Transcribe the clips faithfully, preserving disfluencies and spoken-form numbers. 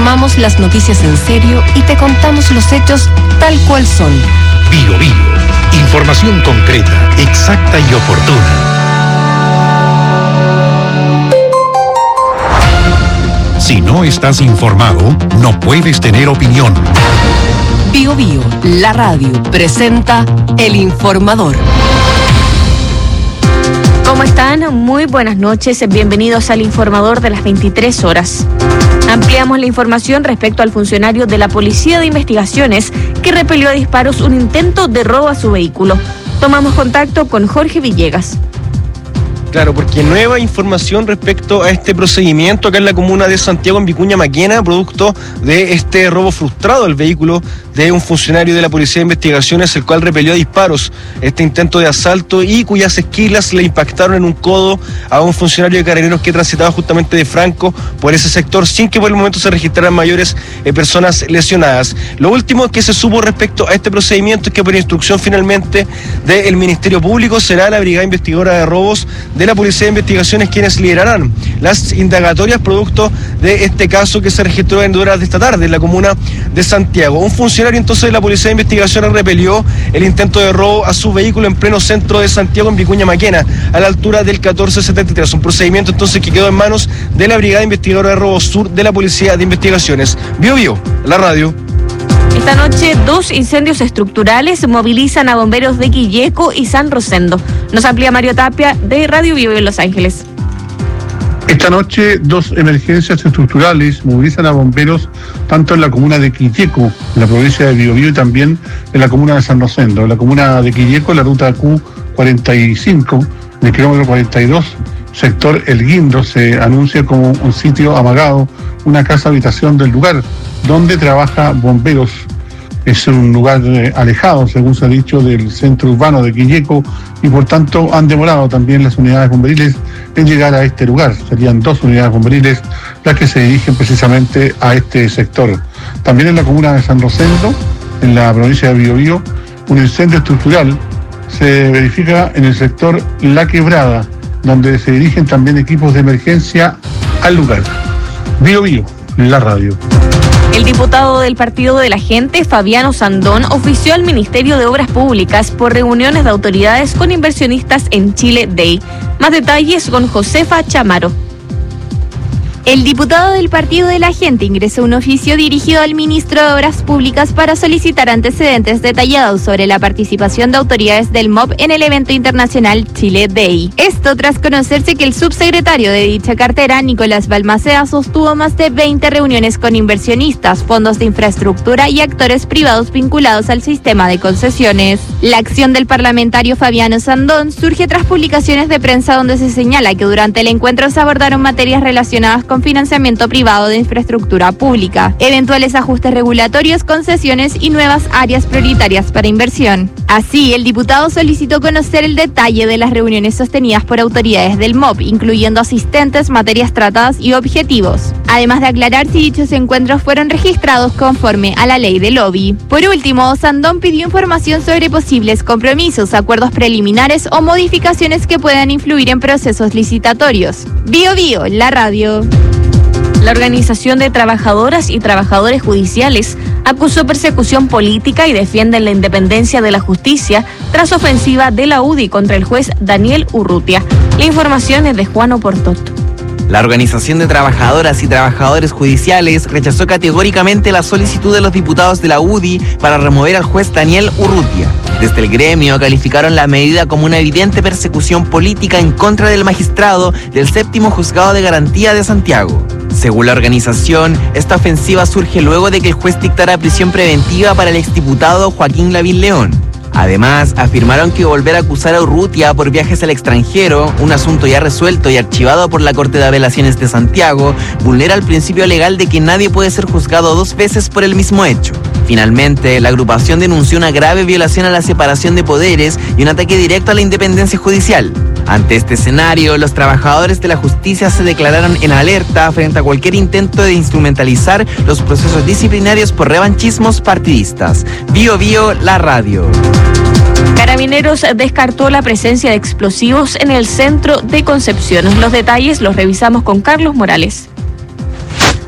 tomamos las noticias en serio y te contamos los hechos tal cual son. Bio Bio. Información concreta, exacta y oportuna. Si no estás informado, no puedes tener opinión. Bio Bio, la radio, presenta El Informador. ¿Cómo están? Muy buenas noches, bienvenidos al Informador de las veintitrés horas. Ampliamos la información respecto al funcionario de la Policía de Investigaciones que repelió a disparos un intento de robo a su vehículo. Tomamos contacto con Jorge Villegas. Claro, porque nueva información respecto a este procedimiento acá en la comuna de Santiago, en Vicuña Maquena, producto de este robo frustrado al vehículo de un funcionario de la Policía de Investigaciones, el cual repelió a disparos este intento de asalto y cuyas esquilas le impactaron en un codo a un funcionario de Carabineros que transitaba justamente de Franco por ese sector, sin que por el momento se registraran mayores eh, personas lesionadas. Lo último que se supo respecto a este procedimiento es que por instrucción finalmente del Ministerio Público será la Brigada Investigadora de Robos de la Policía de Investigaciones quienes liderarán las indagatorias producto de este caso que se registró en horas de esta tarde en la comuna de Santiago. Un funcionario entonces de la Policía de Investigaciones repelió el intento de robo a su vehículo en pleno centro de Santiago, en Vicuña Maquena, a la altura del catorce setenta y tres. Un procedimiento entonces que quedó en manos de la Brigada Investigadora de Robos Sur de la Policía de Investigaciones. Bio Bio, la radio. Esta noche, dos incendios estructurales movilizan a bomberos de Quilleco y San Rosendo. Nos amplía Mario Tapia de Radio Bio en Los Ángeles. Esta noche, dos emergencias estructurales movilizan a bomberos tanto en la comuna de Quilleco, en la provincia de Biobío, y también en la comuna de San Rosendo. En la comuna de Quilleco, la ruta Q cuarenta y cinco, en el kilómetro cuarenta y dos, sector El Guindo, se anuncia como un sitio amagado, una casa habitación del lugar, donde trabaja bomberos. Es un lugar eh, alejado, según se ha dicho, del centro urbano de Quilleco, y por tanto han demorado también las unidades bomberiles en llegar a este lugar. Serían dos unidades bomberiles las que se dirigen precisamente a este sector. También en la comuna de San Rosendo, en la provincia de Biobío, un incendio estructural se verifica en el sector La Quebrada, donde se dirigen también equipos de emergencia al lugar. Biobío, la radio. El diputado del Partido de la Gente, Fabiano Sandón, ofició al Ministerio de Obras Públicas por reuniones de autoridades con inversionistas en Chile Day. Más detalles con Josefa Chamaro. El diputado del Partido de la Gente ingresó un oficio dirigido al ministro de Obras Públicas para solicitar antecedentes detallados sobre la participación de autoridades del M O B en el evento internacional Chile Day. Esto tras conocerse que el subsecretario de dicha cartera, Nicolás Balmaceda, sostuvo más de veinte reuniones con inversionistas, fondos de infraestructura y actores privados vinculados al sistema de concesiones. La acción del parlamentario Fabiano Sandón surge tras publicaciones de prensa donde se señala que durante el encuentro se abordaron materias relacionadas con financiamiento privado de infraestructura pública, eventuales ajustes regulatorios, concesiones y nuevas áreas prioritarias para inversión. Así, el diputado solicitó conocer el detalle de las reuniones sostenidas por autoridades del M O B, incluyendo asistentes, materias tratadas y objetivos, además de aclarar si dichos encuentros fueron registrados conforme a la ley de lobby. Por último, Sandón pidió información sobre posibles compromisos, acuerdos preliminares o modificaciones que puedan influir en procesos licitatorios. Bio Bio, la radio. La Organización de Trabajadoras y Trabajadores Judiciales acusó persecución política y defienden la independencia de la justicia tras ofensiva de la U D I contra el juez Daniel Urrutia. La información es de Juan Oportot. La Organización de Trabajadoras y Trabajadores Judiciales rechazó categóricamente la solicitud de los diputados de la U D I para remover al juez Daniel Urrutia. Desde el gremio calificaron la medida como una evidente persecución política en contra del magistrado del séptimo Juzgado de Garantía de Santiago. Según la organización, esta ofensiva surge luego de que el juez dictara prisión preventiva para el exdiputado Joaquín Lavín León. Además, afirmaron que volver a acusar a Urrutia por viajes al extranjero, un asunto ya resuelto y archivado por la Corte de Apelaciones de Santiago, vulnera el principio legal de que nadie puede ser juzgado dos veces por el mismo hecho. Finalmente, la agrupación denunció una grave violación a la separación de poderes y un ataque directo a la independencia judicial. Ante este escenario, los trabajadores de la justicia se declararon en alerta frente a cualquier intento de instrumentalizar los procesos disciplinarios por revanchismos partidistas. Bio Bio, la radio. Carabineros descartó la presencia de explosivos en el centro de Concepción. Los detalles los revisamos con Carlos Morales.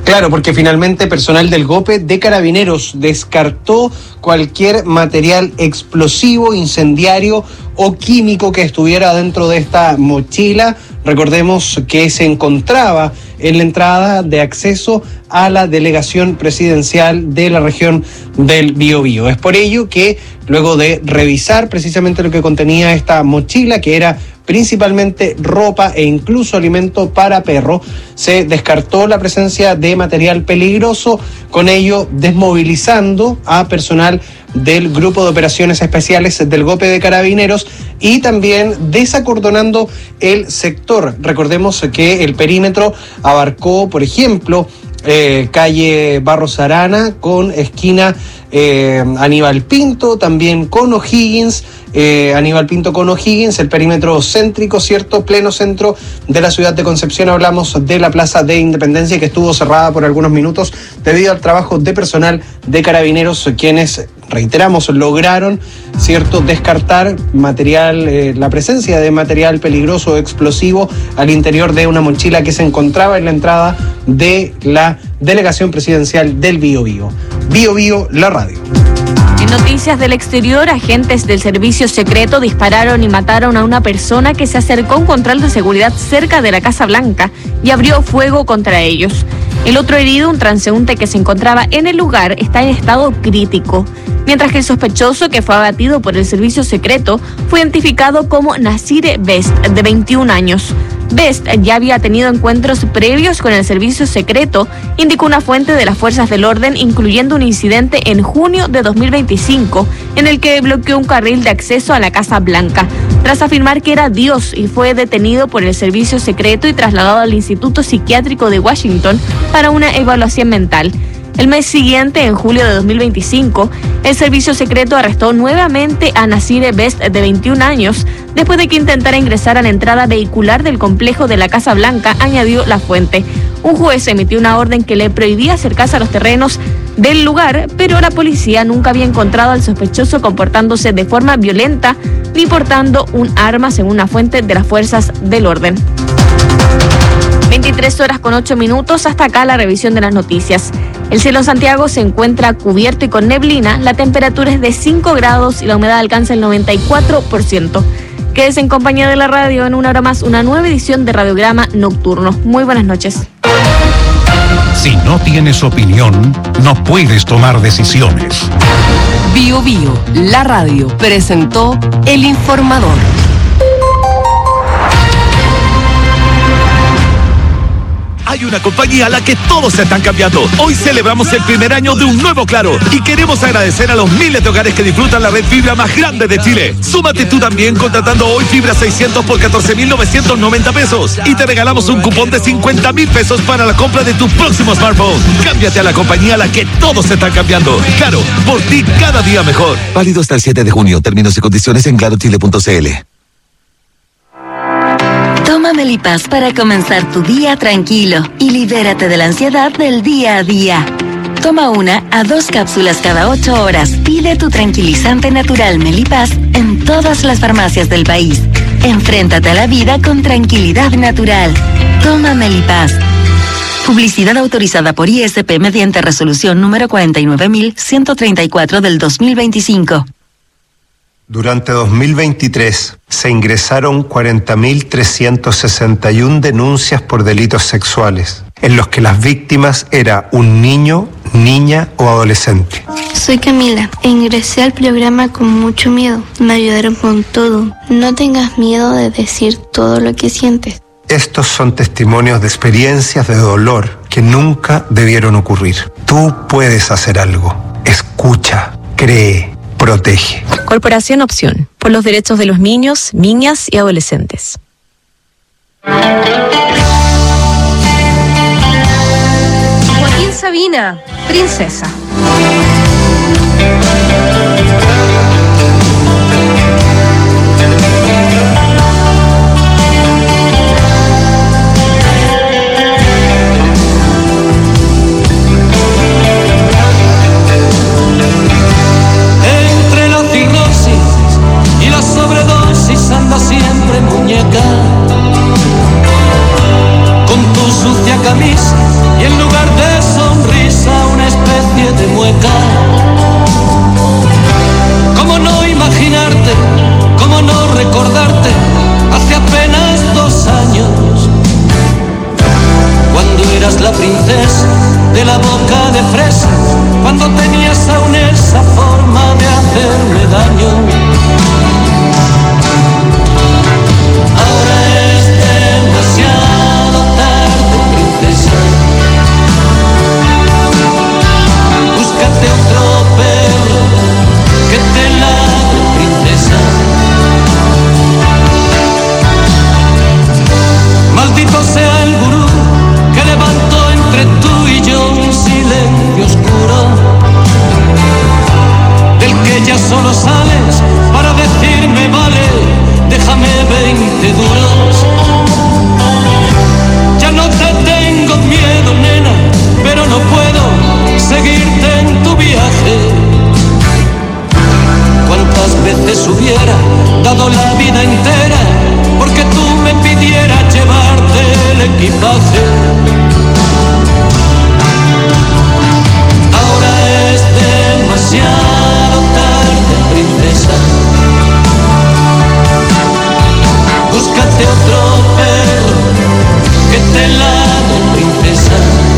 Claro, porque finalmente personal del GOPE de Carabineros descartó cualquier material explosivo, incendiario o químico que estuviera dentro de esta mochila. Recordemos que se encontraba en la entrada de acceso a la delegación presidencial de la región del Biobío. Es por ello que luego de revisar precisamente lo que contenía esta mochila, que era principalmente ropa e incluso alimento para perro, se descartó la presencia de material peligroso, con ello desmovilizando a personal del Grupo de Operaciones Especiales del GOPE de Carabineros y también desacordonando el sector. Recordemos que el perímetro abarcó, por ejemplo, eh, calle Barros Arana con esquina eh, Aníbal Pinto, también con O'Higgins, eh, Aníbal Pinto con O'Higgins, el perímetro céntrico, ¿cierto? Pleno centro de la ciudad de Concepción. Hablamos de la Plaza de Independencia, que estuvo cerrada por algunos minutos debido al trabajo de personal de Carabineros, quienes, reiteramos, lograron, ¿cierto?, descartar material, eh, la presencia de material peligroso o explosivo al interior de una mochila que se encontraba en la entrada de la delegación presidencial del Biobío. Biobío, la radio. En noticias del exterior, agentes del servicio secreto dispararon y mataron a una persona que se acercó a un control de seguridad cerca de la Casa Blanca y abrió fuego contra ellos. El otro herido, un transeúnte que se encontraba en el lugar, está en estado crítico, mientras que el sospechoso, que fue abatido por el servicio secreto, fue identificado como Nasir Best, de veintiún años. Best ya había tenido encuentros previos con el servicio secreto, indicó una fuente de las fuerzas del orden, incluyendo un incidente en junio de dos mil veinticinco, en el que bloqueó un carril de acceso a la Casa Blanca, tras afirmar que era Dios, y fue detenido por el servicio secreto y trasladado al Instituto Psiquiátrico de Washington para una evaluación mental. El mes siguiente, en julio de dos mil veinticinco, el servicio secreto arrestó nuevamente a Nasir Best, de veintiún años, después de que intentara ingresar a la entrada vehicular del complejo de la Casa Blanca, añadió la fuente. Un juez emitió una orden que le prohibía acercarse a los terrenos del lugar, pero la policía nunca había encontrado al sospechoso comportándose de forma violenta ni portando un arma, según una fuente de las fuerzas del orden. veintitrés horas con ocho minutos, hasta acá la revisión de las noticias. El cielo en Santiago se encuentra cubierto y con neblina, la temperatura es de cinco grados y la humedad alcanza el noventa y cuatro por ciento. Quédese en compañía de la radio. En una hora más, una nueva edición de Radiograma Nocturno. Muy buenas noches. Si no tienes opinión, no puedes tomar decisiones. Bio Bio, la radio, presentó El Informador. Hay una compañía a la que todos se están cambiando. Hoy celebramos el primer año de un nuevo Claro y queremos agradecer a los miles de hogares que disfrutan la red fibra más grande de Chile. Súmate tú también contratando hoy fibra seiscientos por catorce mil novecientos noventa pesos y te regalamos un cupón de cincuenta mil pesos para la compra de tu próximo smartphone. Cámbiate a la compañía a la que todos se están cambiando. Claro, por ti cada día mejor. Válido hasta el siete de junio. Términos y condiciones en claro chile punto c l. Toma Melipaz para comenzar tu día tranquilo y libérate de la ansiedad del día a día. Toma una a dos cápsulas cada ocho horas. Pide tu tranquilizante natural Melipaz en todas las farmacias del país. Enfréntate a la vida con tranquilidad natural. Toma Melipaz. Publicidad autorizada por I S P mediante resolución número cuarenta y nueve mil ciento treinta y cuatro del dos mil veinticinco. Durante dos mil veintitrés se ingresaron cuarenta mil trescientas sesenta y una denuncias por delitos sexuales, en los que las víctimas era un niño, niña o adolescente. Soy Camila e ingresé al programa con mucho miedo. Me ayudaron con todo. No tengas miedo de decir todo lo que sientes. Estos son testimonios de experiencias de dolor que nunca debieron ocurrir. Tú puedes hacer algo. Escucha, cree, protege. Corporación Opción, por los derechos de los niños, niñas y adolescentes. Joaquín Sabina, Princesa. Anda siempre muñeca, con tu sucia camisa y en lugar de demasiado tarde, princesa. Búscate otro perro que te ladre, princesa.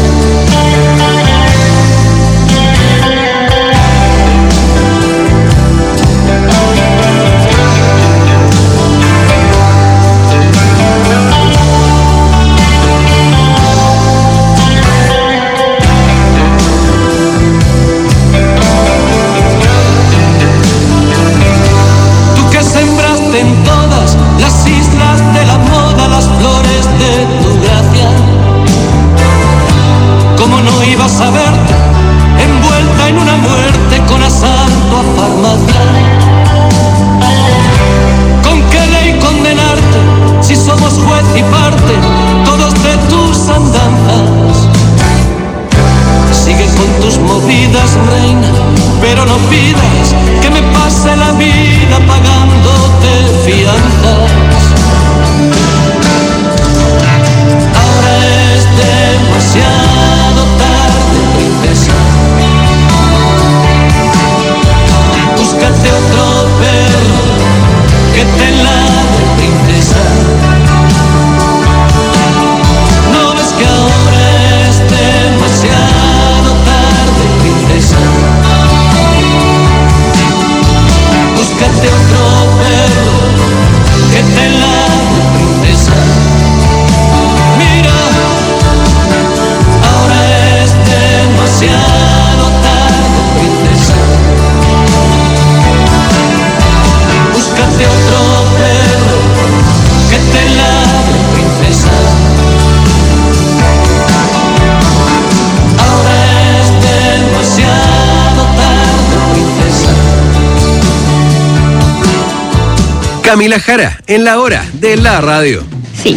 En todas las islas de la moda las flores de tu gracia. ¿Cómo no ibas a verte envuelta en una muerte con asalto a farmacia? ¿Con qué ley condenarte si somos juez y parte todos de tus andanzas? Sigue con tus movidas, reina, pero no pidas que me pase la vida pagándote fianzas. Ahora es demasiado tarde, princesa. Búscate otro perro que te ladre, princesa. ¿No ves que ahora es demasiado tarde, princesa? Búscate otro perro que te ladre, princesa. Mira, ahora es demasiado tarde, princesa. Búscate otro perro que te ladre, princesa. Ahora es demasiado tarde, princesa. Camila Jara, en la hora de la radio. Sí.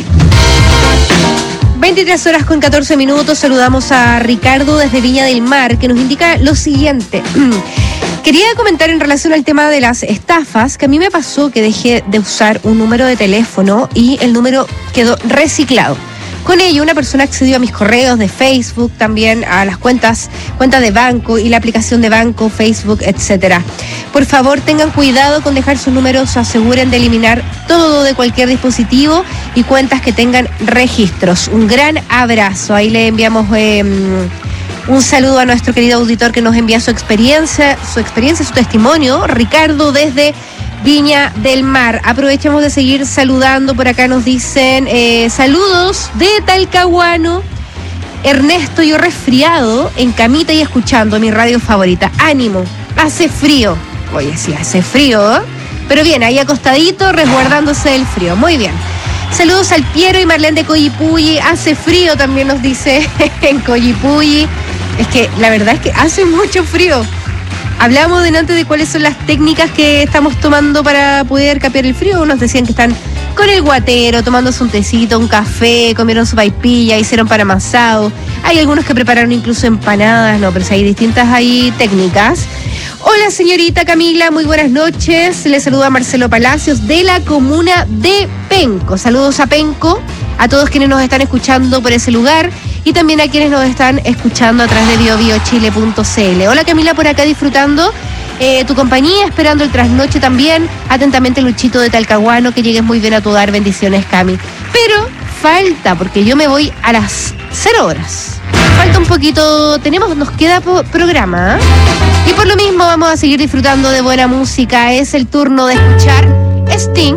veintitrés horas con catorce minutos. Saludamos a Ricardo desde Viña del Mar, que nos indica lo siguiente. Quería comentar en relación al tema de las estafas, que a mí me pasó que dejé de usar un número de teléfono y el número quedó reciclado. Con ello, una persona accedió a mis correos de Facebook, también a las cuentas, cuentas de banco y la aplicación de banco, Facebook, etcétera. Por favor, tengan cuidado con dejar sus números, aseguren de eliminar todo de cualquier dispositivo y cuentas que tengan registros. Un gran abrazo. Ahí le enviamos eh, un saludo a nuestro querido auditor que nos envía su experiencia, su experiencia, su testimonio, Ricardo desde Viña del Mar. Aprovechamos de seguir saludando. Por acá nos dicen eh, saludos de Talcahuano. Ernesto, yo resfriado, en camita y escuchando mi radio favorita. Ánimo, hace frío. Oye, sí, hace frío, ¿eh? Pero bien, ahí acostadito, resguardándose del frío. Muy bien. Saludos al Piero y Marlene de Coyipulli. Hace frío, también nos dice en Coyipulli. Es que la verdad es que hace mucho frío. Hablamos delante de cuáles son las técnicas que estamos tomando para poder capear el frío. Nos decían que están con el guatero, tomándose un tecito, un café, comieron su paipilla, hicieron pan amasado. Hay algunos que prepararon incluso empanadas, no, pero hay distintas ahí técnicas. Hola señorita Camila, muy buenas noches. Le saluda Marcelo Palacios de la comuna de Penco. Saludos a Penco, a todos quienes nos están escuchando por ese lugar y también a quienes nos están escuchando a través de bio bio chile punto c l. Hola Camila, por acá disfrutando eh, tu compañía, esperando el trasnoche también. Atentamente Luchito de Talcahuano, que llegues muy bien a tu dar. Bendiciones, Cami. Pero falta, porque yo me voy a las cero horas. Falta un poquito, tenemos, nos queda po- programa, ¿eh? Y por lo mismo vamos a seguir disfrutando de buena música. Es el turno de escuchar Sting.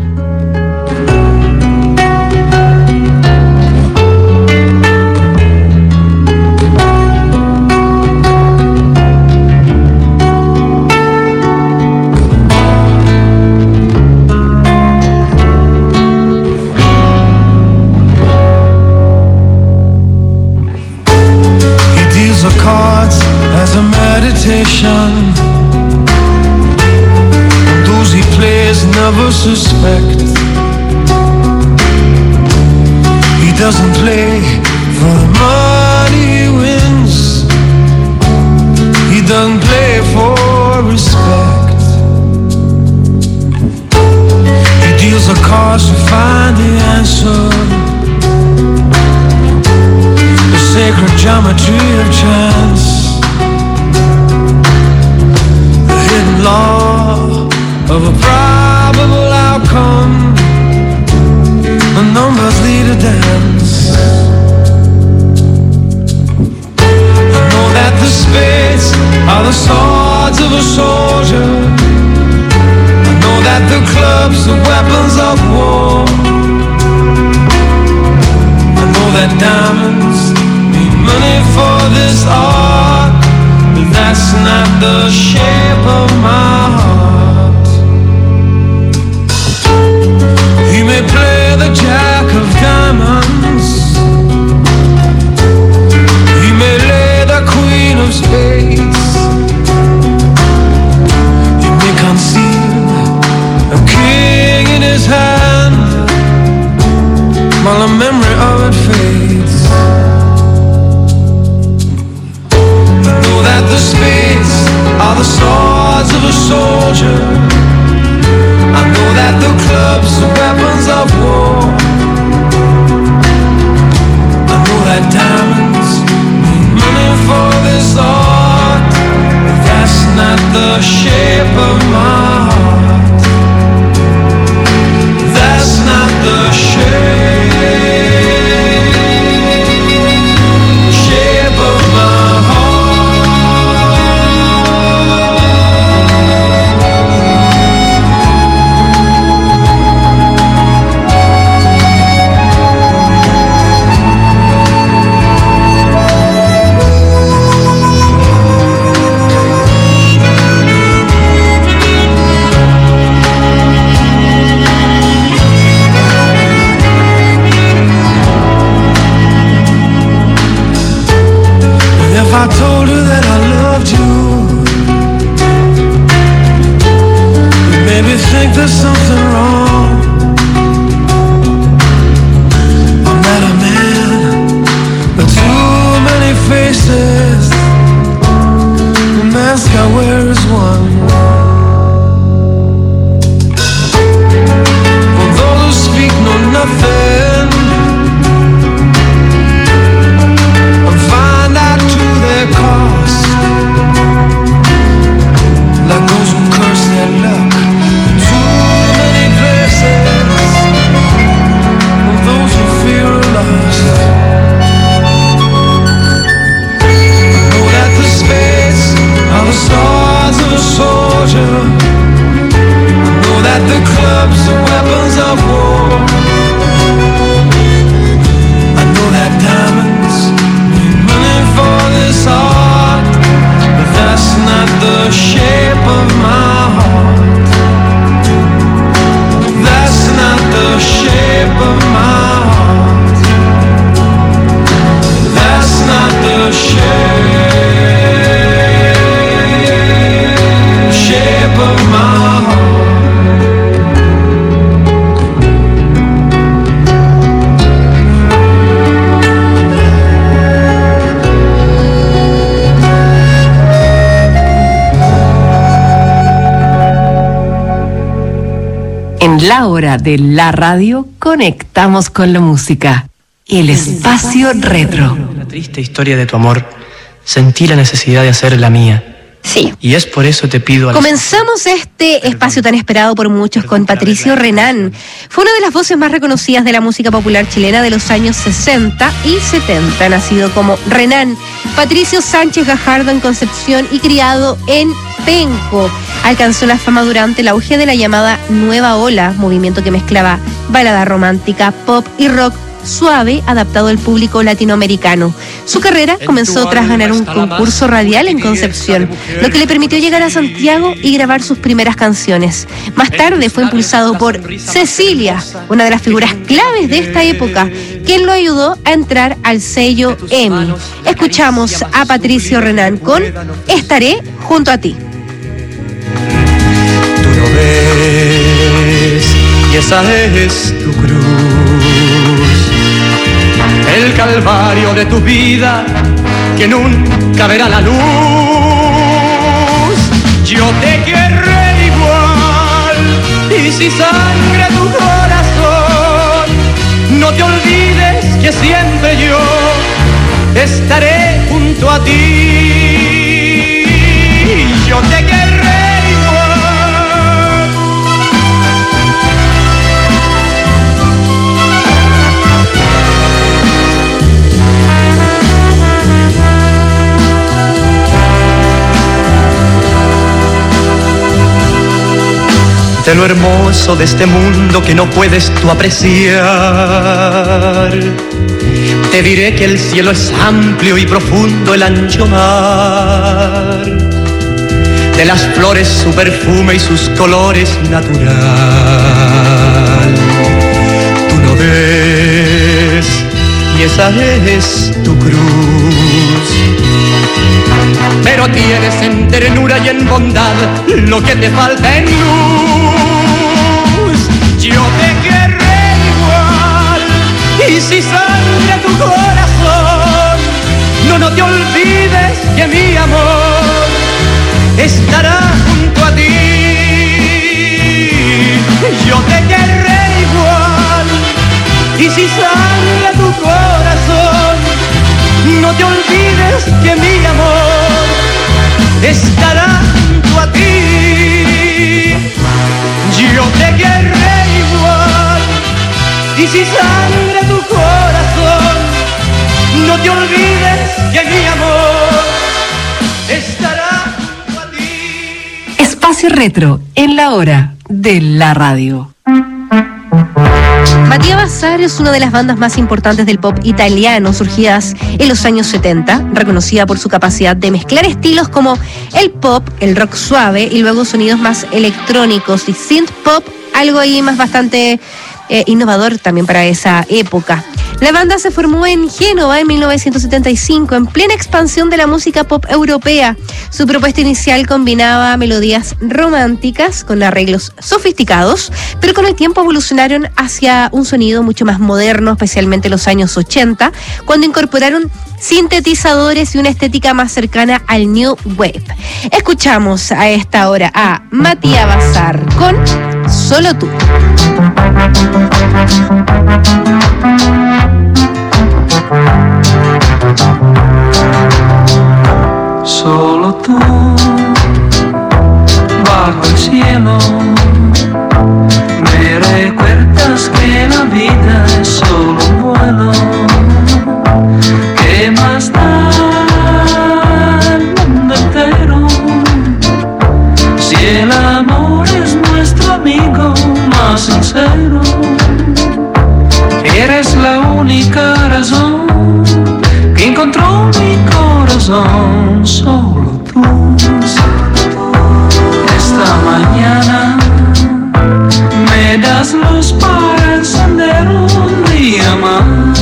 As a meditation, those he plays never suspect. He doesn't play for the money he wins. He doesn't play for respect. He deals the cards to find the answer. The sacred geometry of chance. of a probable outcome. The numbers lead a dance. I know that the spades are the swords of a soldier. I know that the clubs are weapons of war. I know that diamonds need money for this art, but that's not the shape of my heart. You may play the jack of diamonds, you may lay the queen of spades, you may conceal a king in his hand while the memory of it fades. I know that the spades are the swords of a soldier. I know that the clubs are weapons of war. I know that diamonds need money for this art, but that's not the shape of my heart. That's not the shape, shape of my heart. I told her that I loved you, you made me think there's something wrong. I'm not a man with too many faces, the mask I wear is one. For those who speak know nothing and find out to their cost, like those who curse their luck in too many places, or those who fear lost. I know that the spades are the swords of a soldier. I know that the clubs are weapons of war. I know that diamonds need money for this art, but that's not the shape of my heart. That's not the shape of my heart. That's not the shape, shape of my heart. En la hora de la radio conectamos con la música. El espacio retro. La triste historia de tu amor, sentí la necesidad de hacer la mía. Sí. Y es por eso te pido a Comenzamos este espacio tan esperado por muchos con Patricio Renán. Fue una de las voces más reconocidas de la música popular chilena de los años sesenta y setenta. Nacido como Renán Patricio Sánchez Gajardo en Concepción y criado en Penco. Alcanzó la fama durante el auge de la llamada Nueva Ola, movimiento que mezclaba balada romántica, pop y rock suave adaptado al público latinoamericano. Su carrera comenzó tras ganar un concurso radial en Concepción, lo que le permitió llegar a Santiago y grabar sus primeras canciones. Más tarde fue impulsado por Cecilia, una de las figuras claves de esta época, quien lo ayudó a entrar al sello EMI. Escuchamos a Patricio Renán con Estaré junto a ti. Tú no ves, y esa es tu cruz, el calvario de tu vida que nunca verá la luz. Yo te querré igual, y si sangre tu corazón, no te olvides que siempre yo estaré junto a ti. Yo te querré igual, de lo hermoso de este mundo que no puedes tú apreciar. Te diré que el cielo es amplio y profundo, el ancho mar. De las flores su perfume y sus colores natural. Tú no ves, y esa es tu cruz. Pero tienes en ternura y en bondad lo que te falta en luz. Yo te querré igual, y si sangra tu corazón, no, no te olvides que mi amor estará junto a ti. Yo te querré igual, y si sangra tu corazón, no te olvides que mi amor estará junto a ti. Yo te querré igual, y si sangra tu corazón, no te olvides que mi amor estará junto a ti. Espacio Retro en la hora de la radio. Mattia Bazzar es una de las bandas más importantes del pop italiano, surgidas en los años setenta, reconocida por su capacidad de mezclar estilos como el pop, el rock suave y luego sonidos más electrónicos y synth pop, algo ahí más bastante eh, innovador también para esa época. La banda se formó en Génova en mil novecientos setenta y cinco, en plena expansión de la música pop europea. Su propuesta inicial combinaba melodías románticas con arreglos sofisticados, pero con el tiempo evolucionaron hacia un sonido mucho más moderno, especialmente en los años ochenta, cuando incorporaron sintetizadores y una estética más cercana al New Wave. Escuchamos a esta hora a Mattia Bazzar con Solo tú. Solo tú, bajo el cielo, me recuerdas que la vida es solo un vuelo. ¿Qué más da el mundo entero si el amor es nuestro amigo más sincero? Eres la única razón que encontró mi corazón. Solo tú. Esta mañana me das luz para encender un día más.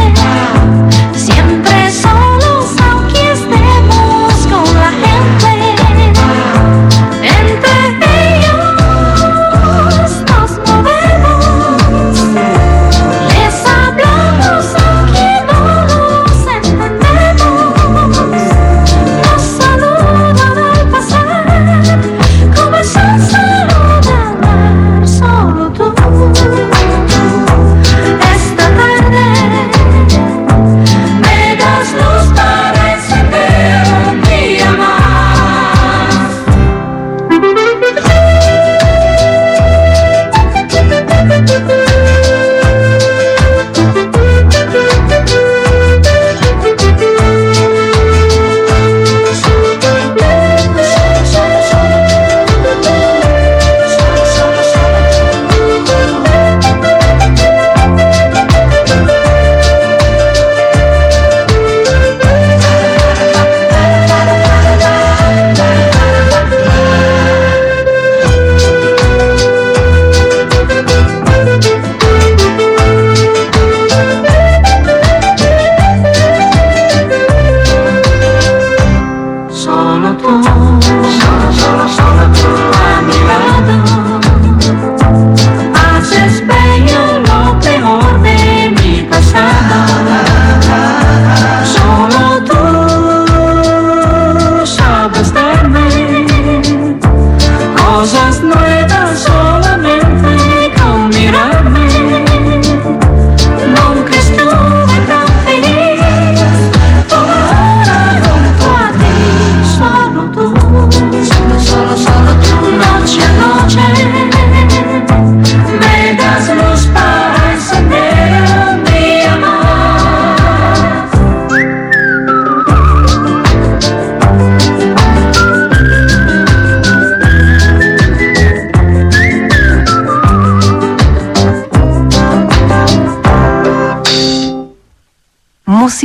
Siempre solos aunque estemos con la gente.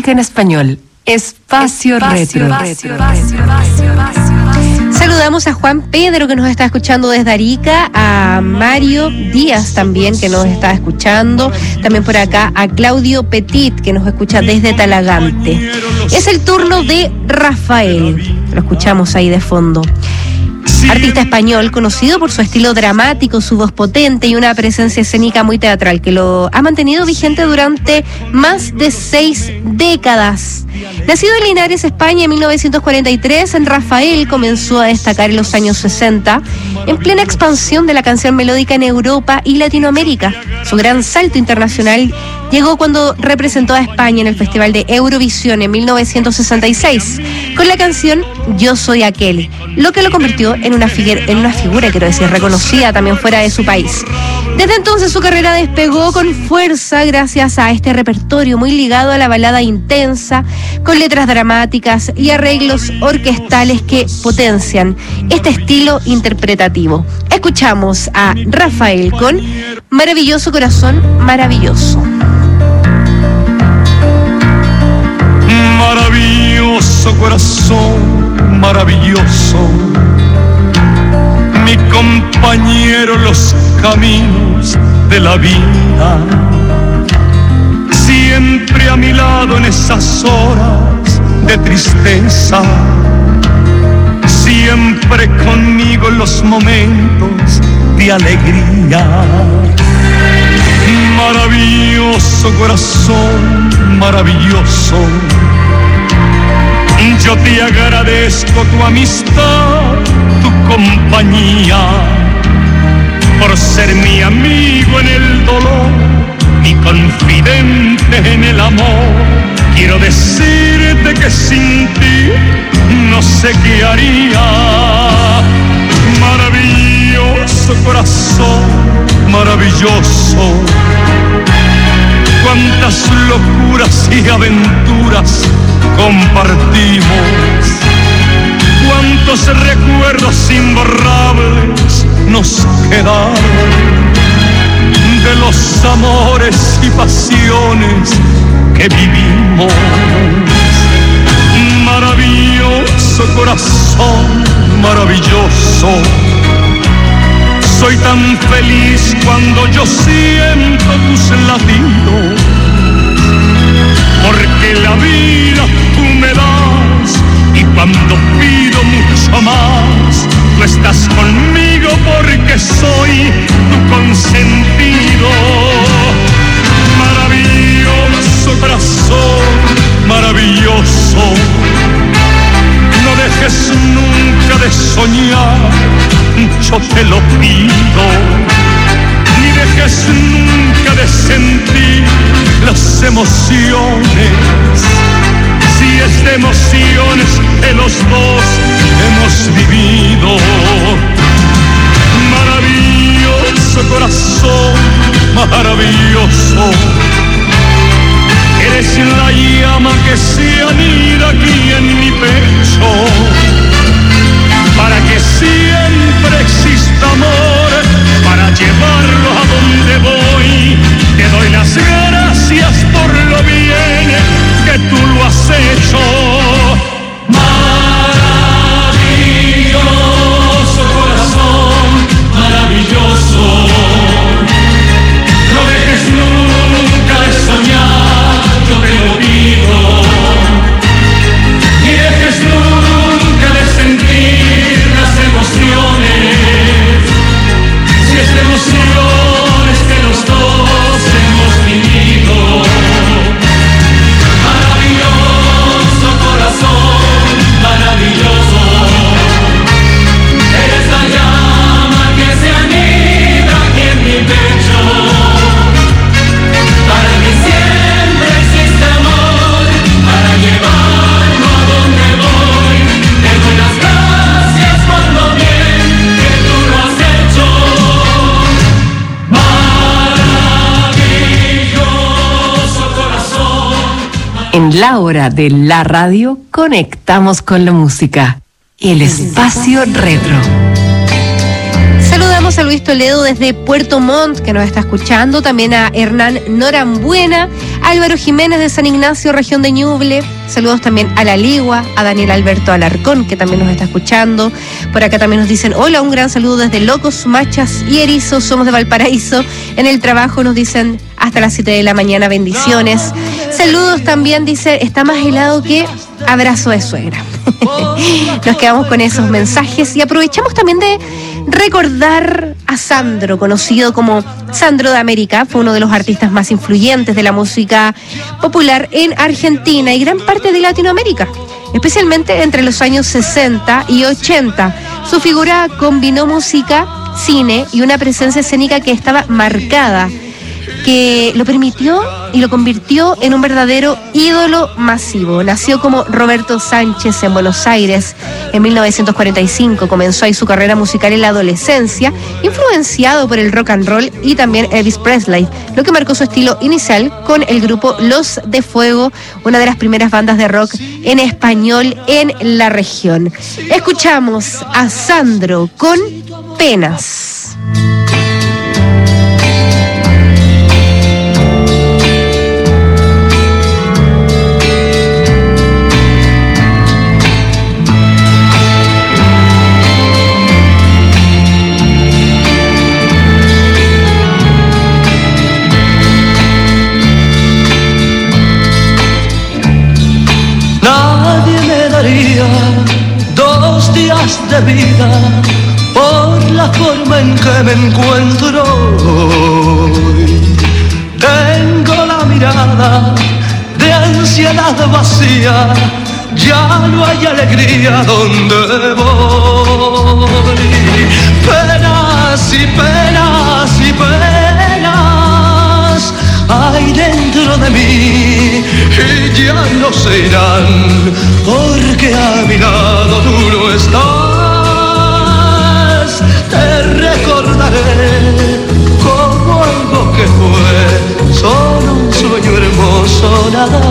música en español. Espacio, Espacio Retro. Retro, Retro, Retro, Retro. Saludamos a Juan Pedro, que nos está escuchando desde Arica, a Mario Díaz también, que nos está escuchando, también por acá a Claudio Petit, que nos escucha desde Talagante. Es el turno de Rafael, lo escuchamos ahí de fondo. Artista español conocido por su estilo dramático, su voz potente y una presencia escénica muy teatral que lo ha mantenido vigente durante más de seis décadas. Nacido en Linares, España, en mil novecientos cuarenta y tres, Rafael comenzó a destacar en los años sesenta, en plena expansión de la canción melódica en Europa y Latinoamérica. Su gran salto internacional llegó cuando representó a España en el Festival de Eurovisión en mil novecientos sesenta y seis, con la canción Yo Soy Aquel, lo que lo convirtió en una, figu- en una figura, quiero decir, reconocida también fuera de su país. Desde entonces su carrera despegó con fuerza gracias a este repertorio muy ligado a la balada intensa, con letras dramáticas y arreglos orquestales que potencian este estilo interpretativo. Escuchamos a Rafael con Maravilloso Corazón Maravilloso. Maravilloso corazón, maravilloso, mi compañero, los caminos de la vida, siempre a mi lado en esas horas de tristeza, siempre conmigo en los momentos de alegría. Maravilloso corazón, maravilloso, yo te agradezco tu amistad, tu compañía, por ser mi amigo en el dolor, mi confidente en el amor. Quiero decirte que sin ti no sé qué haría. Maravilloso corazón, maravilloso, cuántas locuras y aventuras compartimos, cuántos recuerdos imborrables nos quedaron de los amores y pasiones que vivimos. Maravilloso corazón, maravilloso, soy tan feliz cuando yo siento tus latidos, porque la vida tú me das y cuando pido mucho más, tú estás conmigo porque soy tu consentido. Maravilloso corazón, maravilloso, no dejes nunca de soñar, yo te lo pido, ni dejes nunca de sentir las emociones, si es de emociones que los dos hemos vivido. Maravilloso corazón, maravilloso, eres la llama que se anida aquí en mi pecho, para que siempre exista amor, para llevarlo a donde voy. Te doy las gracias por lo bien que tú lo has hecho. Maravilloso corazón, maravilloso, no dejes nunca de soñar, yo te lo pido, ni dejes nunca de sentir las emociones, si es de emociones que los dos hemos vivido. Maravilloso corazón, maravilloso, eres la llama que se anida aquí en mi pecho, para que siempre exista amor, para llevarlo a donde voy. Te doy las gracias por lo bien que tú lo has hecho. Maravilloso corazón. En la hora de la radio, conectamos con la música. El espacio retro. Saludamos a Luis Toledo desde Puerto Montt, que nos está escuchando, también a Hernán Norambuena, Álvaro Jiménez de San Ignacio, región de Ñuble. Saludos también a La Ligua, a Daniel Alberto Alarcón, que también nos está escuchando. Por acá también nos dicen, hola, un gran saludo desde Locos, Machas y Erizos, somos de Valparaíso. En el trabajo nos dicen hasta las siete de la mañana, bendiciones. Saludos también, dice, está más helado que abrazo de suegra. Nos quedamos con esos mensajes y aprovechamos también de recordar a Sandro, conocido como Sandro de América. Fue uno de los artistas más influyentes de la música popular en Argentina y gran parte de Latinoamérica, especialmente entre los años sesenta y ochenta. Su figura combinó música, cine y una presencia escénica que estaba marcada, que lo permitió y lo convirtió en un verdadero ídolo masivo. Nació como Roberto Sánchez en Buenos Aires en mil novecientos cuarenta y cinco. Comenzó ahí su carrera musical en la adolescencia, influenciado por el rock and roll y también Elvis Presley, lo que marcó su estilo inicial con el grupo Los de Fuego, una de las primeras bandas de rock en español en la región. Escuchamos a Sandro con Penas. Dos días de vida por la forma en que me encuentro hoy. Tengo la mirada de ansiedad vacía, ya no hay alegría donde voy. Penas y penas y penas hay dentro de mí y ya no se irán, porque a mi lado tú no estás. Te recordaré como algo que fue solo un sueño hermoso, nada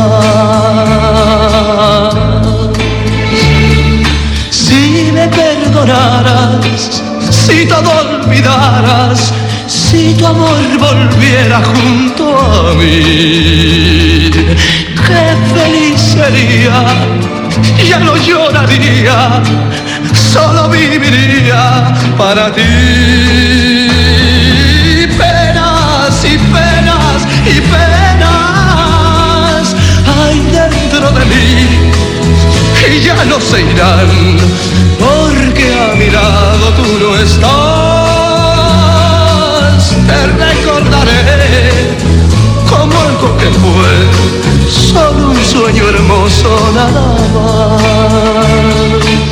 más. Si me perdonaras, si todo olvidaras, si tu amor volviera junto a mí, qué feliz sería, ya no lloraría, solo viviría para ti. Penas y penas y penas hay dentro de mí y ya no se irán, porque a mi lado tú no estás. Te recordaré como algo que fue solo un sueño hermoso, nada más.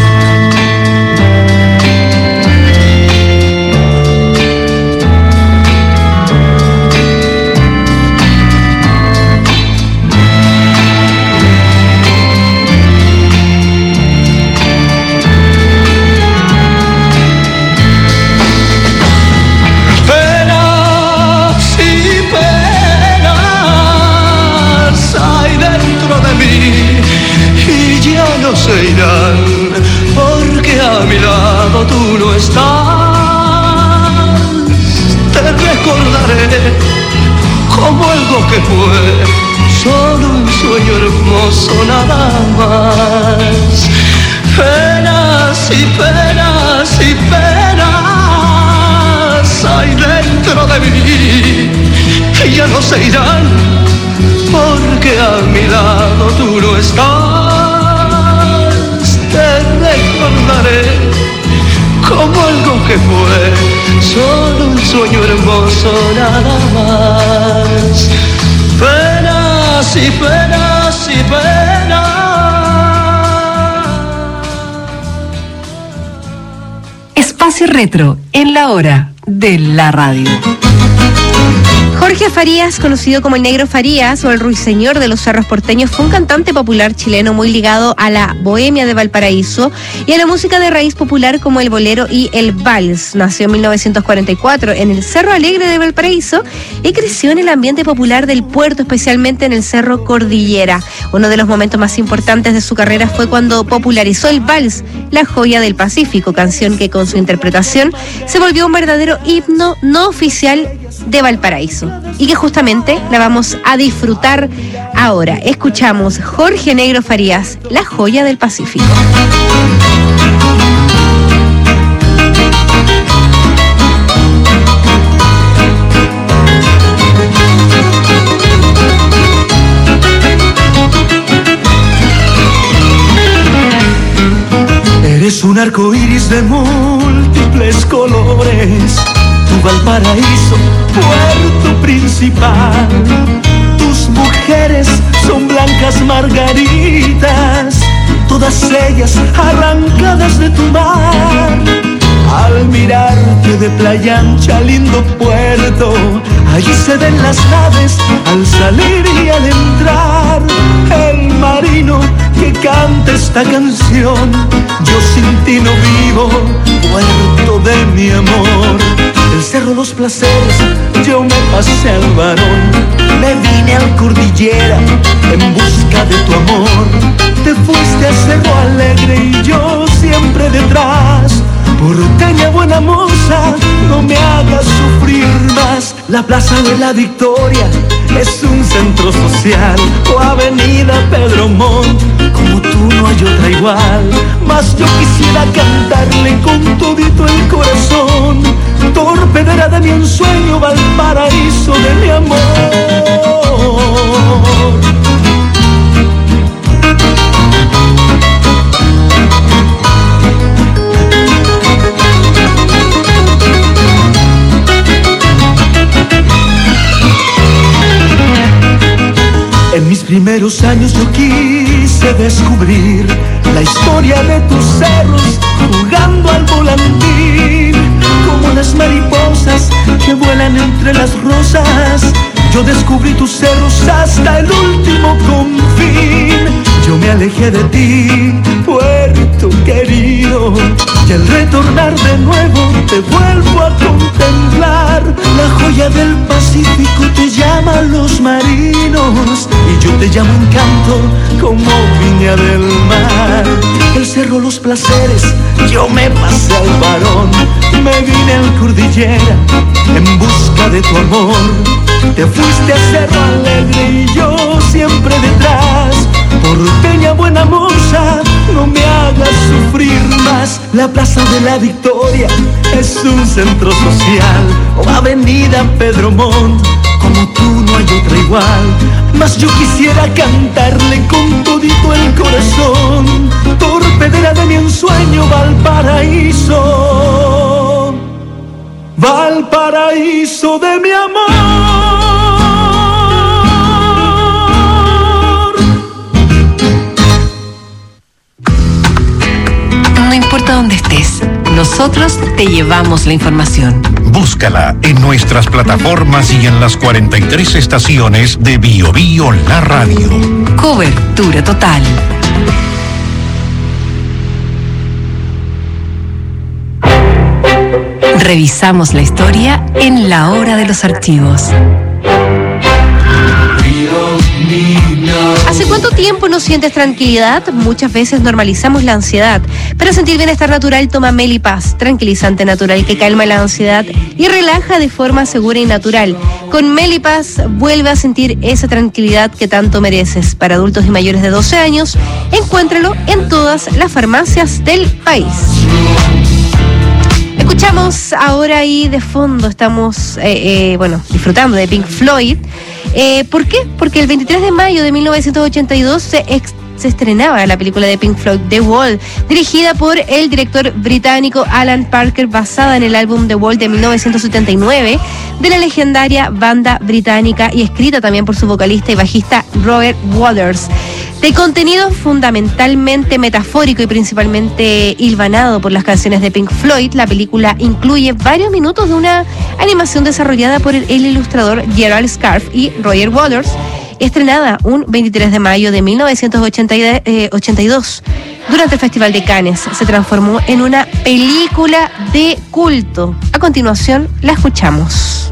Se irán, porque a mi lado tú no estás. Te recordaré como algo que fue solo un sueño hermoso, nada más. Penas y penas y penas hay dentro de mí y ya no se irán, porque a mi lado tú no estás. Te recordaré como algo que fue solo un sueño hermoso, nada más. Penas y penas y penas. Espacio Retro en la hora de la radio. Jorge Farías, conocido como el Negro Farías o el Ruiseñor de los Cerros Porteños, fue un cantante popular chileno muy ligado a la bohemia de Valparaíso y a la música de raíz popular como el bolero y el vals. Nació en mil novecientos cuarenta y cuatro en el Cerro Alegre de Valparaíso y creció en el ambiente popular del puerto, especialmente en el Cerro Cordillera. Uno de los momentos más importantes de su carrera fue cuando popularizó el vals, la joya del Pacífico, canción que con su interpretación se volvió un verdadero himno no oficial de Valparaíso y que justamente la vamos a disfrutar ahora. Escuchamos Jorge Negro Farías, la joya del Pacífico. Eres un arco iris de múltiples colores, tu Valparaíso, puerto principal. Tus mujeres son blancas margaritas, todas ellas arrancadas de tu mar. Al mirarte de playa ancha, lindo puerto, allí se ven las naves al salir y al entrar. El marino que canta esta canción, yo sin ti no vivo, puerto de mi amor. Del Cerro Los Placeres yo me pasé al Barón, me vine al Cordillera en busca de tu amor. Te fuiste a Cerro Alegre y yo siempre detrás. Porteña buena moza, no me hagas sufrir más. La Plaza de la Victoria es un centro social, o Avenida Pedro Montt, como tú no hay otra igual. Mas yo quisiera cantarle con todito el corazón, torpedera de mi ensueño, Valparaíso de mi amor. En mis primeros años yo quise descubrir la historia de tus cerros, jugando al volantín, como las mariposas que vuelan entre las rosas. Yo descubrí tus cerros hasta el último confín. Yo me alejé de ti, puerto querido, y al retornar de nuevo te vuelvo a contemplar. La joya del Pacífico te llama Los Marinos, y yo te llamo Encanto, como Viña del Mar. El Cerro Los Placeres yo me pasé al Barón, me vine al Cordillera en busca de tu amor. Te fuiste a Cerro Alegre y yo siempre detrás. Porteña buena moza, no me hagas sufrir más. La Plaza de la Victoria es un centro social, o Avenida Pedro Montt, como tú no hay otra igual. Mas yo quisiera cantarle con todito el corazón, torpedera de mi ensueño, Valparaíso, Valparaíso de mi amor. No importa dónde estés, nosotros te llevamos la información. Búscala en nuestras plataformas y en las cuarenta y tres estaciones de Bio Bio La Radio. Cobertura total. Revisamos la historia en la hora de los archivos. ¿Hace cuánto tiempo no sientes tranquilidad? Muchas veces normalizamos la ansiedad. Para sentir bienestar natural, toma Melipaz, tranquilizante natural que calma la ansiedad y relaja de forma segura y natural. Con Melipaz vuelve a sentir esa tranquilidad que tanto mereces. Para adultos y mayores de doce años, encuéntralo en todas las farmacias del país. Escuchamos ahora ahí de fondo, estamos eh, eh, bueno, disfrutando de Pink Floyd. Eh, ¿Por qué? Porque el veintitrés de mayo de mil novecientos ochenta y dos se, ex, se estrenaba la película de Pink Floyd, The Wall, dirigida por el director británico Alan Parker, basada en el álbum The Wall de mil novecientos setenta y nueve de la legendaria banda británica y escrita también por su vocalista y bajista Roger Waters. De contenido fundamentalmente metafórico y principalmente hilvanado por las canciones de Pink Floyd, la película incluye varios minutos de una animación desarrollada por el, el ilustrador Gerald Scarfe y Roger Waters, estrenada un veintitrés de mayo de mil novecientos ochenta y dos. Durante el Festival de Cannes se transformó en una película de culto. A continuación, la escuchamos.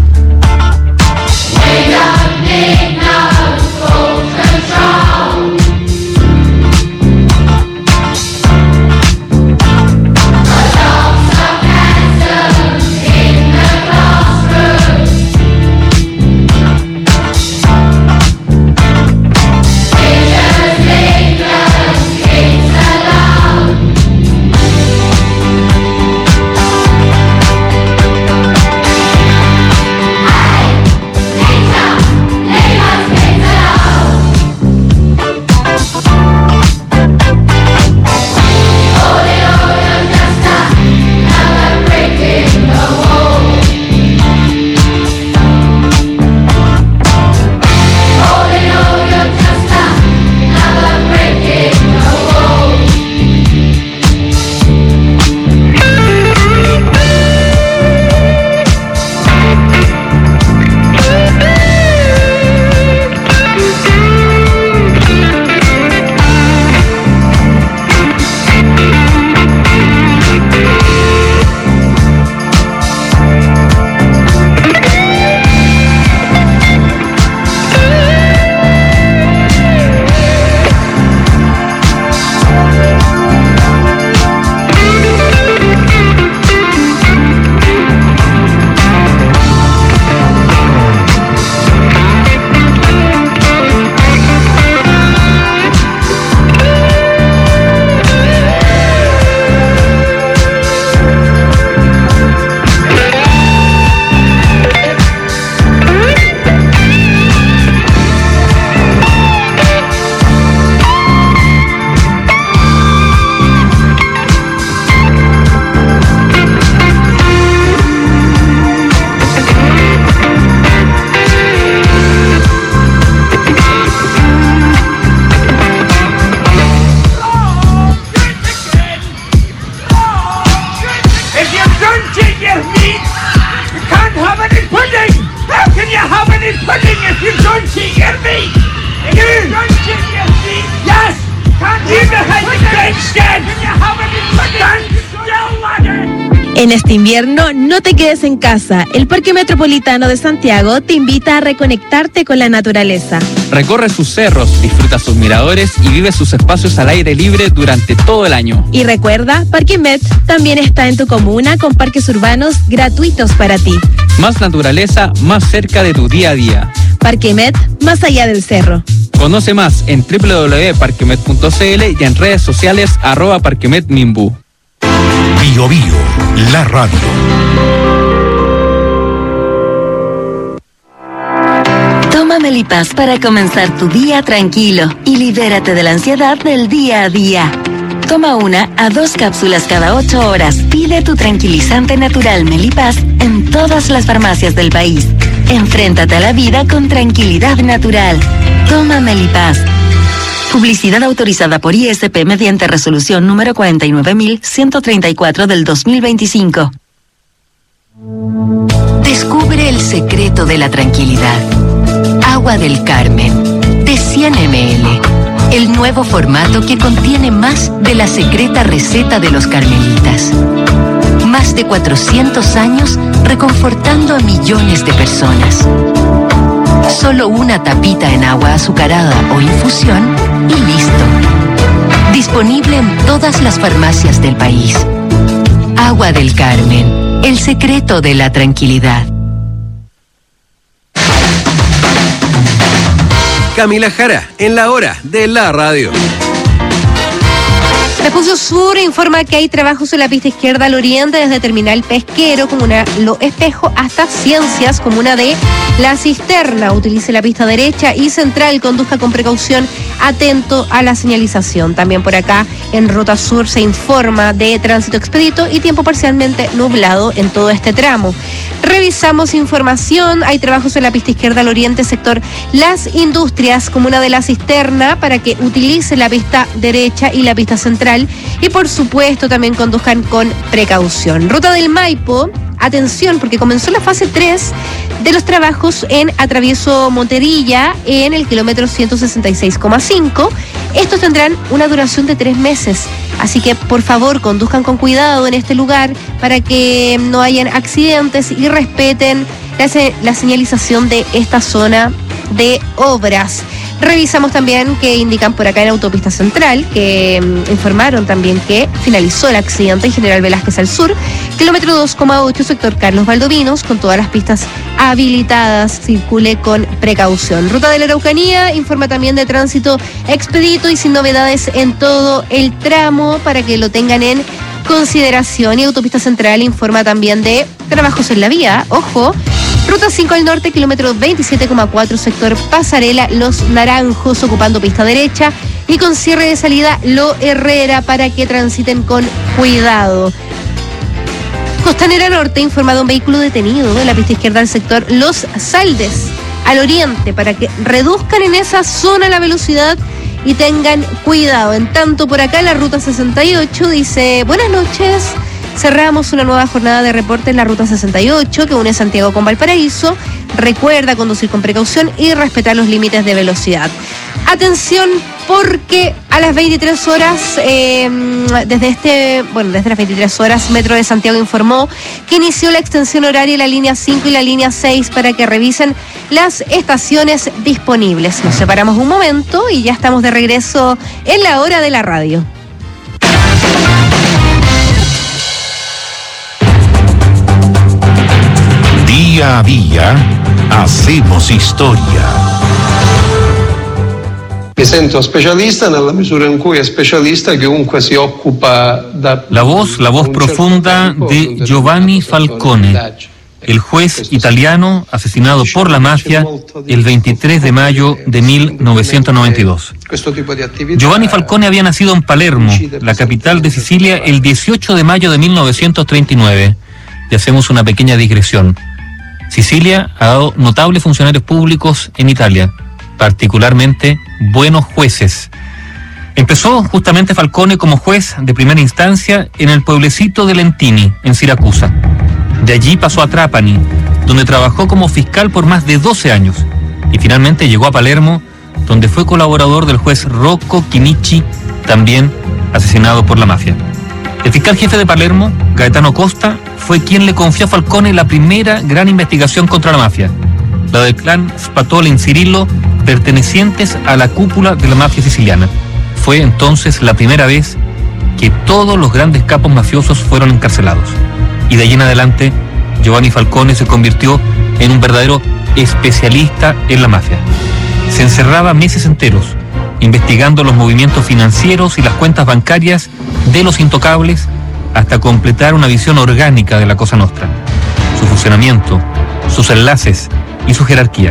En este invierno, no te quedes en casa. El Parque Metropolitano de Santiago te invita a reconectarte con la naturaleza. Recorre sus cerros, disfruta sus miradores y vive sus espacios al aire libre durante todo el año. Y recuerda, Parque Met también está en tu comuna con parques urbanos gratuitos para ti. Más naturaleza, más cerca de tu día a día. Parque Met, más allá del cerro. Conoce más en doble u doble u doble u punto parquemet punto c l y en redes sociales arroba parquemetminbu. Bio Bio, la radio. Toma Melipaz para comenzar tu día tranquilo y libérate de la ansiedad del día a día. Toma una a dos cápsulas cada ocho horas. Pide tu tranquilizante natural Melipaz en todas las farmacias del país. Enfréntate a la vida con tranquilidad natural. Toma Melipaz. Publicidad autorizada por I S P mediante resolución número cuarenta y nueve mil ciento treinta y cuatro del dos mil veinticinco. Descubre el secreto de la tranquilidad. Agua del Carmen, de cien mililitros. El nuevo formato que contiene más de la secreta receta de los carmelitas. Más de cuatrocientos años reconfortando a millones de personas. Solo una tapita en agua azucarada o infusión y listo. Disponible en todas las farmacias del país. Agua del Carmen, el secreto de la tranquilidad. Camila Jara, en la hora de la radio. Refugio Sur informa que hay trabajos en la pista izquierda al oriente desde Terminal Pesquero, comuna Lo Espejo, hasta Ciencias, comuna de La Cisterna. Utilice la pista derecha y central, conduzca con precaución atento a la señalización. También por acá en Ruta Sur se informa de tránsito expedito y tiempo parcialmente nublado en todo este tramo. Revisamos información, hay trabajos en la pista izquierda al oriente, sector Las Industrias, comuna de La Cisterna, para que utilicen la pista derecha y la pista central y por supuesto también conduzcan con precaución. Ruta del Maipo, atención porque comenzó la fase tres de los trabajos en Atravieso Monterilla en el kilómetro ciento sesenta y seis coma cinco. Estos tendrán una duración de tres meses, así que por favor conduzcan con cuidado en este lugar para que no hayan accidentes y respeten la, la señalización de esta zona de obras. Revisamos también que indican por acá en Autopista Central, que um, informaron también que finalizó el accidente en General Velázquez al sur, kilómetro dos coma ocho, sector Carlos Valdovinos, con todas las pistas habilitadas, circule con precaución. Ruta de la Araucanía informa también de tránsito expedito y sin novedades en todo el tramo para que lo tengan en consideración. Y Autopista Central informa también de trabajos en la vía, ojo. Ruta cinco al norte, kilómetro veintisiete coma cuatro, sector Pasarela Los Naranjos, ocupando pista derecha y con cierre de salida Lo Herrera para que transiten con cuidado. Costanera Norte informa de un vehículo detenido en la pista izquierda del sector Los Saldes, al oriente, para que reduzcan en esa zona la velocidad y tengan cuidado. En tanto, por acá la ruta sesenta y ocho dice: buenas noches. Cerramos una nueva jornada de reporte en la ruta sesenta y ocho que une Santiago con Valparaíso. Recuerda conducir con precaución y respetar los límites de velocidad. Atención porque a las veintitrés horas, eh, desde este, bueno, desde las veintitrés horas, Metro de Santiago informó que inició la extensión horaria de la línea cinco y la línea seis para que revisen las estaciones disponibles. Nos separamos un momento y ya estamos de regreso en la hora de la radio. Día a día, hacemos historia. Mi sento specialista nella misura in cui è specialista chiunque si occupa da... La voz, la voz profunda de Giovanni Falcone, el juez italiano asesinado por la mafia el veintitrés de mayo de mil novecientos noventa y dos. Giovanni Falcone había nacido en Palermo, la capital de Sicilia, el dieciocho de mayo de mil novecientos treinta y nueve. Y hacemos una pequeña digresión. Sicilia ha dado notables funcionarios públicos en Italia, particularmente buenos jueces. Empezó justamente Falcone como juez de primera instancia en el pueblecito de Lentini, en Siracusa. De allí pasó a Trapani, donde trabajó como fiscal por más de doce años, y finalmente llegó a Palermo, donde fue colaborador del juez Rocco Chinichi, también asesinado por la mafia. El fiscal jefe de Palermo, Gaetano Costa, fue quien le confió a Falcone la primera gran investigación contra la mafia, la del clan Spatola in Cirillo, pertenecientes a la cúpula de la mafia siciliana. Fue entonces la primera vez que todos los grandes capos mafiosos fueron encarcelados. Y de allí en adelante, Giovanni Falcone se convirtió en un verdadero especialista en la mafia. Se encerraba meses enteros investigando los movimientos financieros y las cuentas bancarias de los intocables hasta completar una visión orgánica de la Cosa Nostra, su funcionamiento, sus enlaces y su jerarquía.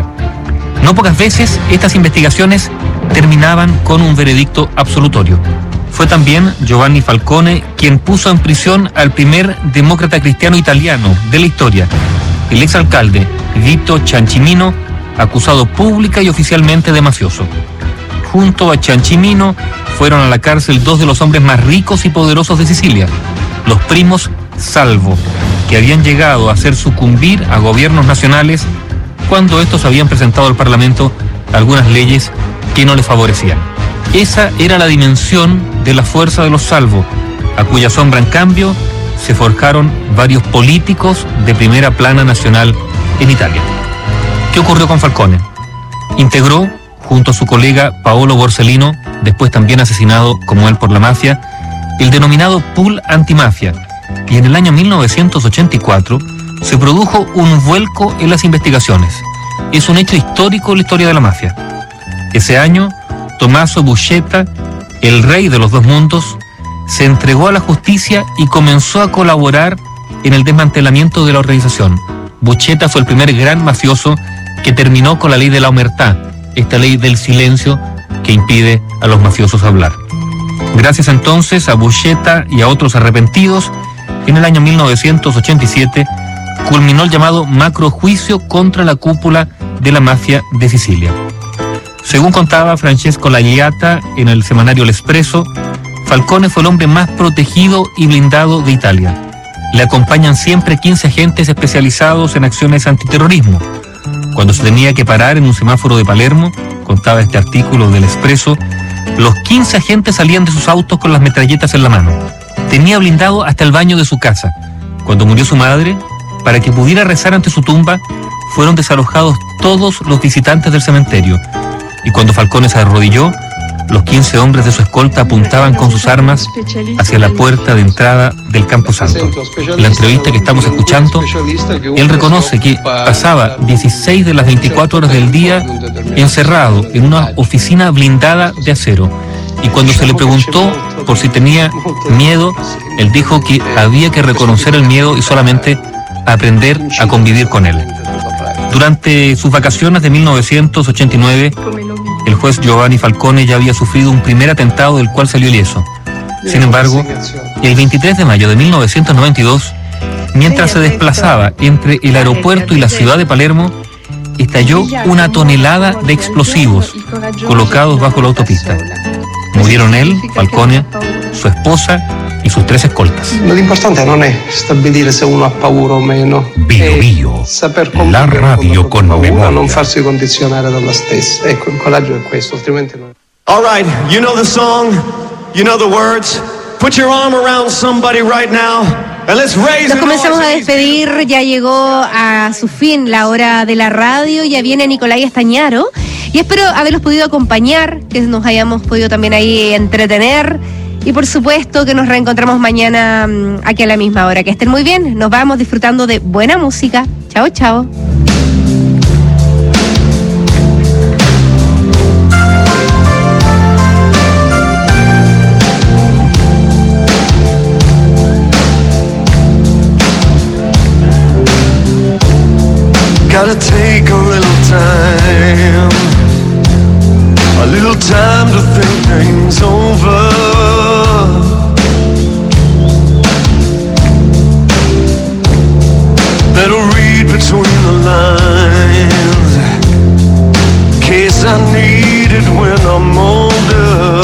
No pocas veces estas investigaciones terminaban con un veredicto absolutorio. Fue también Giovanni Falcone quien puso en prisión al primer demócrata cristiano italiano de la historia, el exalcalde Vito Ciancimino, acusado pública y oficialmente de mafioso. Junto a Ciancimino fueron a la cárcel dos de los hombres más ricos y poderosos de Sicilia, los primos Salvo, que habían llegado a hacer sucumbir a gobiernos nacionales cuando estos habían presentado al Parlamento algunas leyes que no les favorecían. Esa era la dimensión de la fuerza de los Salvo, a cuya sombra, en cambio, se forjaron varios políticos de primera plana nacional en Italia. ¿Qué ocurrió con Falcone? Integró, junto a su colega Paolo Borsellino, después también asesinado como él por la mafia, el denominado pool antimafia, y en el año mil novecientos ochenta y cuatro se produjo un vuelco en las investigaciones. Es un hecho histórico en la historia de la mafia. Ese año, Tommaso Buscetta, el rey de los dos mundos, se entregó a la justicia y comenzó a colaborar en el desmantelamiento de la organización. Buscetta fue el primer gran mafioso que terminó con la ley de la omertá, esta ley del silencio que impide a los mafiosos hablar. Gracias entonces a Buscetta y a otros arrepentidos, en el año mil novecientos ochenta y siete culminó el llamado macrojuicio contra la cúpula de la mafia de Sicilia. Según contaba Francesco Lagliata en el semanario L'Espresso, Falcone fue el hombre más protegido y blindado de Italia. Le acompañan siempre quince agentes especializados en acciones antiterrorismo. Cuando se tenía que parar en un semáforo de Palermo, contaba este artículo del Expreso, los quince agentes salían de sus autos con las metralletas en la mano. Tenía blindado hasta el baño de su casa. Cuando murió su madre, para que pudiera rezar ante su tumba, fueron desalojados todos los visitantes del cementerio. Y cuando Falcone se arrodilló, los quince hombres de su escolta apuntaban con sus armas hacia la puerta de entrada del Camposanto. En la entrevista que estamos escuchando, él reconoce que pasaba dieciséis de las veinticuatro horas del día encerrado en una oficina blindada de acero. Y cuando se le preguntó por si tenía miedo, él dijo que había que reconocer el miedo y solamente aprender a convivir con él. Durante sus vacaciones de mil novecientos ochenta y nueve, el juez Giovanni Falcone ya había sufrido un primer atentado del cual salió ileso. Sin embargo, el veintitrés de mayo de mil novecientos noventa y dos, mientras se desplazaba entre el aeropuerto y la ciudad de Palermo, estalló una tonelada de explosivos colocados bajo la autopista. Murieron él, Falcone, su esposa y sus tres escoltas. Lo importante non è stabilire se uno ha paura o meno. Bio Bio, saper la radio con memoria. Non farsi condizionare dalla stessa. Ecco, il coraggio è questo, altrimenti non. All right, you know the song, you know the words. Put your arm around somebody right now and let's raise. Nos comenzamos a despedir, ya llegó a su fin la hora de la radio, ya viene Nicolai Estañaro y espero haberlos podido acompañar, que nos hayamos podido también ahí entretener. Y por supuesto que nos reencontramos mañana aquí a la misma hora. Que estén muy bien, nos vamos disfrutando de buena música. Chao, chao. Gotta take a little time, a little time to think things over. Better read between the lines, in case I need it when I'm older.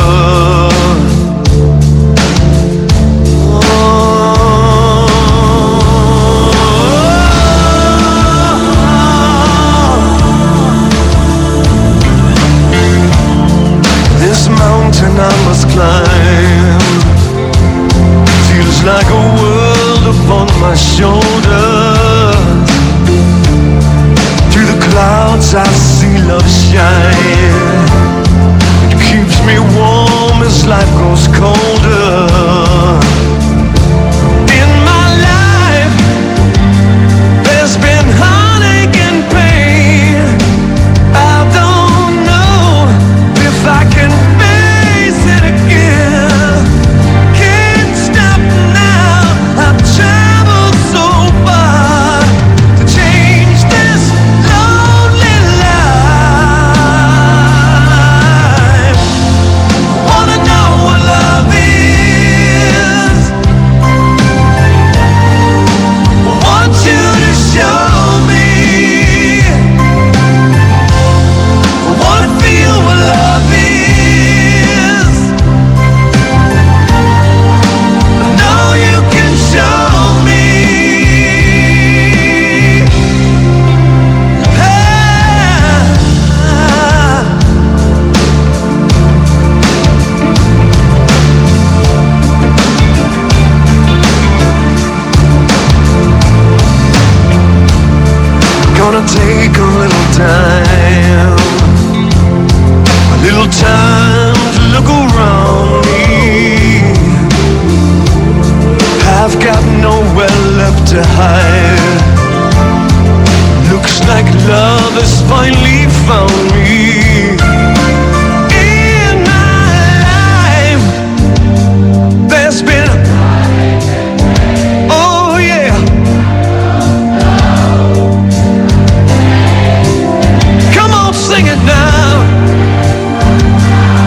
This mountain I must climb feels like a world upon my shoulders. Through the clouds I see love shine. It keeps me warm as life grows colder. In my life there's been heartache and pain. I don't know if I can face it again. Can't stop now, I've traveled so far to change this lonely life. Wanna know what love is? Want you to show me. Wanna feel what love is. I know you can show me. Gonna take a little time, a little time to look around me. I've got nowhere left to hide. Looks like love has finally found me. In my life there's been, oh yeah, come on, sing it now.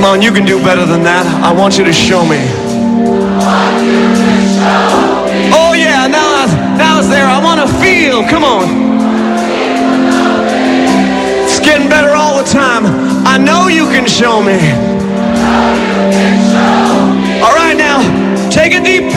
Come on, you can do better than that. I want you to show me. Oh yeah, now it's, now it's there. I want to feel. Come on. It's getting better all the time. I know you can show me. All right, now take a deep